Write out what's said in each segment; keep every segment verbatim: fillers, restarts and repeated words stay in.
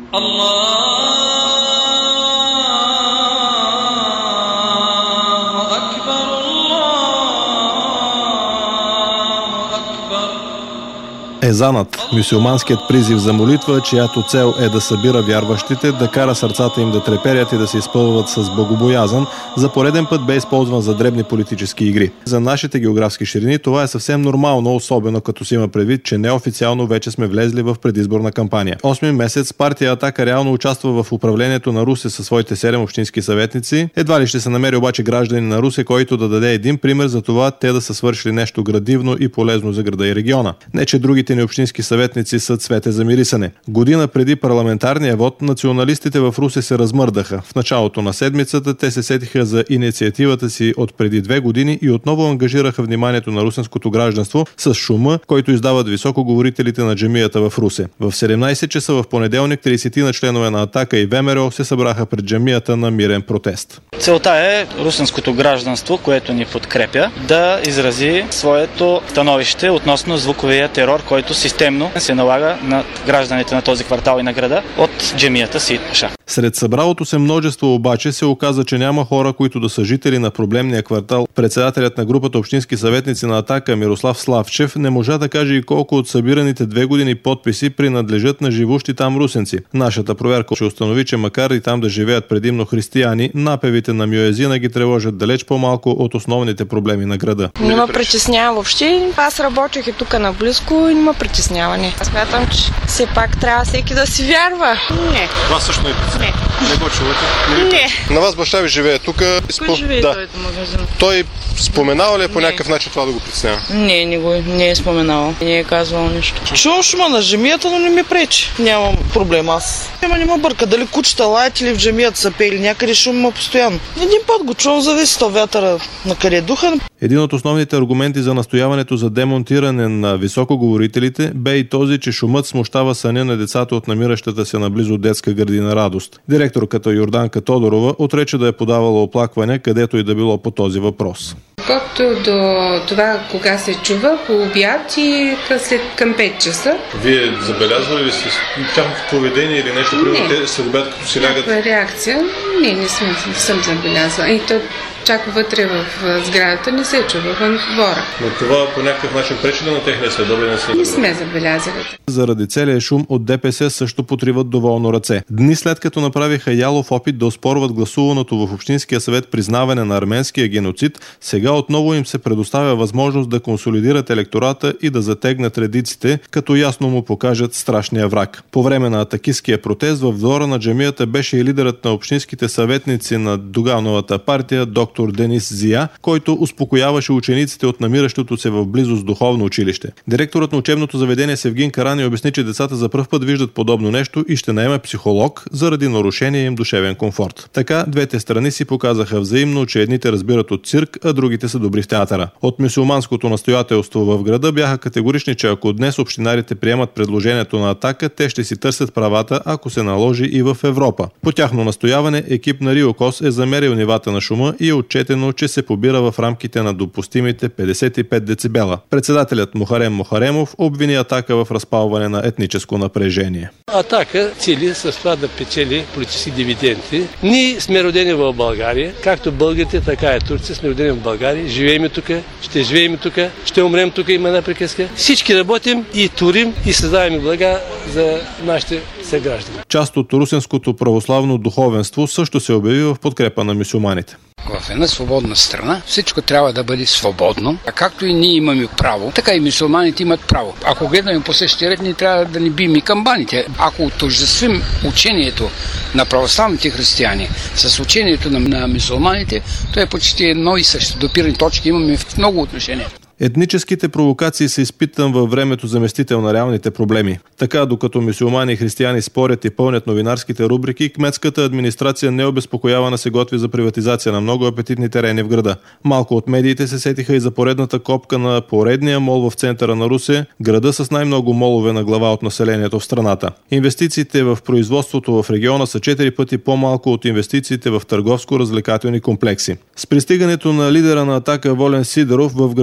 Езанът, мюсюлманският призив за молитва, чиято цел е да събира вярващите, да кара сърцата им да треперят и да се изпълват с богобоязън, за пореден път бе използван за дребни политически игри. За нашите географски ширини това е съвсем нормално, особено като си има предвид, че неофициално вече сме влезли в предизборна кампания. Осми месец партия Атака реално участва в управлението на Русе със своите седем общински съветници. Едва ли ще се намери обаче гражданин на Русе, който да даде един пример за това те да са свършили нещо градивно и полезно за града и региона. Не, че другите ни общински съветници са цвете за мирисане. Година преди парламентарния вод, националистите в Русе се размърдаха. В началото на седмицата те се сетиха за инициативата си от преди две години и отново ангажираха вниманието на русенското гражданство с шума, който издават високоговорителите на джамията в Русе. В седемнайсет часа в понеделник трийсетина членове на Атака и ВМРО се събраха пред джамията на мирен протест. Целта е русенското гражданство, което ни подкрепя, да изрази своето становище относно звуковия терор, който системно се налага на гражданите на този квартал и на града от джамията Сеид Паша. Сред събралото се множество обаче се оказа, че няма хора, които да са жители на проблемния квартал. Председателят на групата общински съветници на Атака Мирослав Славчев не можа да каже и колко от събираните две години подписи принадлежат на живущи там русенци. Нашата проверка ще установи, че макар и там да живеят предимно християни, напевите на мюезина ги тревожат далеч по-малко от основните проблеми на града. Не ме притеснява въобще. Аз работех и тук наблизко и не ме притеснява. Не. Аз смятам, че все пак трябва всеки да си вярва. Не. Вас също не е. Не. Не го чувате? Не. На вас баща ви живее тук. Кой живее да. Той магазин? Той споменава ли е по някакъв начин това да го притеснява? Не, не го не е споменавал. Не е казвал нищо. Чувам шума на джамията, но не ми пречи. Нямам проблем аз. Ема не ме бърка. Дали кучета лаят или в джамията са пели. Някъде шум има постоянно. Един път го чувам, зависи от вятъра на къде духа. Един от основните аргументи за настояването за демонтиране на високоговорителите бе и този, че шумът смущава съня на децата от намиращата се наблизо детска градина Радост. Директорката Йорданка Тодорова отрече да е подавала оплакване, където и да било по този въпрос. Колкото до това, кога се чува, по обяд и след към пет часа. Вие забелязвали ли сте тяхното поведение или нещо, примерно те след обяд, като си лягат? Някаква реакция? Не, не съм, не съм забелязала. И то чак вътре в сградата не се чува, вън в двора. Но това по някакъв начин пречи да на техния следобеден съд? Не сме забелязали. Заради целия шум от ДПС също потриват доволно ръце. Дни след като направиха ялов опит да оспорват гласуваното в Общинския съвет признаване на арменския геноцид, сега отново им се предоставя възможност да консолидират електората и да затегнат редиците, като ясно му покажат страшния враг. По време на атакистския протест в двора на джамията беше и лидерът на общинските съветници на Догановата партия доктор Денис Зия, който успокояваше учениците от намиращото се в близост духовно училище. Директорът на учебното заведение Севгин Карани обясни, че децата за пръв път виждат подобно нещо и ще наеме психолог заради нарушение им душевен комфорт. Така двете страни си показаха взаимно, че едните разбират от цирк, а другите са добри в театъра. От мюсюлманското настоятелство в града бяха категорични, че ако днес общинарите приемат предложението на Атака, те ще си търсят правата, ако се наложи и в Европа. По тяхно настояване екип на Риокос е замерил нивата на шума и е отчетено, че се побира в рамките на допустимите петдесет и пет децибела. Председателят Мухарем Мухаремов обвини Атака в разпалване на етническо напрежение. Атака цели с това да печели политически дивиденти. Ние сме родени в България, както българите, така и турци сме родени в България, живеем тук, ще живеем тук, ще умрем тук, има една приказка. Всички работим и турим и създаваме блага за нашите съграждани. Част от русенското православно духовенство също се обяви в подкрепа на мюсюлманите. В една свободна страна всичко трябва да бъде свободно, а както и ние имаме право, така и мюсюлманите имат право. Ако гледаме по същия ред, ние трябва да ни бием и камбаните. Ако отождествим учението на православните християни с учението на, на мюсюлманите, то е почти едно и също. Допирани точки имаме в много отношения. Етническите провокации са изпитан във времето заместител на реалните проблеми. Така, докато мюсюлмани и християни спорят и пълнят новинарските рубрики, кметската администрация необезпокоявана се готви за приватизация на много апетитни терени в града. Малко от медиите се сетиха и за поредната копка на поредния мол в центъра на Русе, града с най-много молове на глава от населението в страната. Инвестициите в производството в региона са четири пъти по-малко от инвестициите в търговско-развлекателни комплекси. С пристигането на лидера на Атака Волен Сидеров в града днес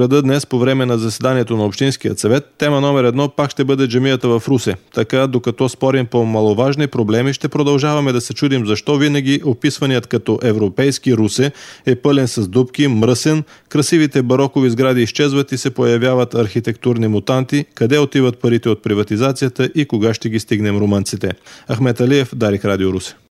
Днес по време на заседанието на Общинския съвет, тема номер едно пак ще бъде джамията в Русе. Така, докато спорим по маловажни проблеми, ще продължаваме да се чудим защо винаги описваният като европейски Русе е пълен с дупки, мръсен, красивите барокови сгради изчезват и се появяват архитектурни мутанти, къде отиват парите от приватизацията и кога ще ги стигнем румънците. Ахмет Алиев, Дарик, Радио Русе.